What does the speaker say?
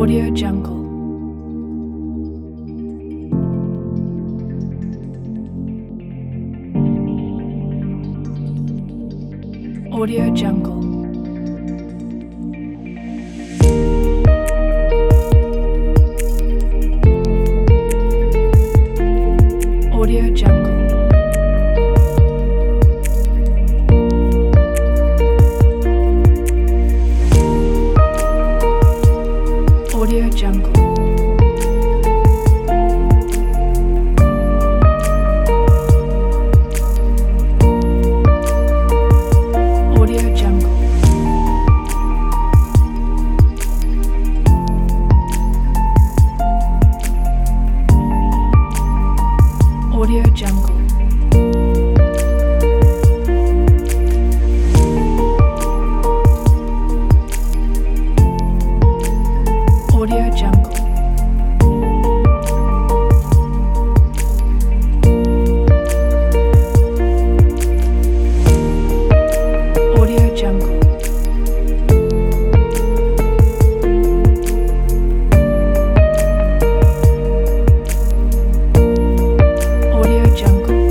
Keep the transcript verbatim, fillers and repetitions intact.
Audio Jungle. Audio Jungle. Audio Jungle. Audio Jungle. Audio Jungle. Audio Jungle. Audio Jungle. Audio Jungle. Audio Jungle.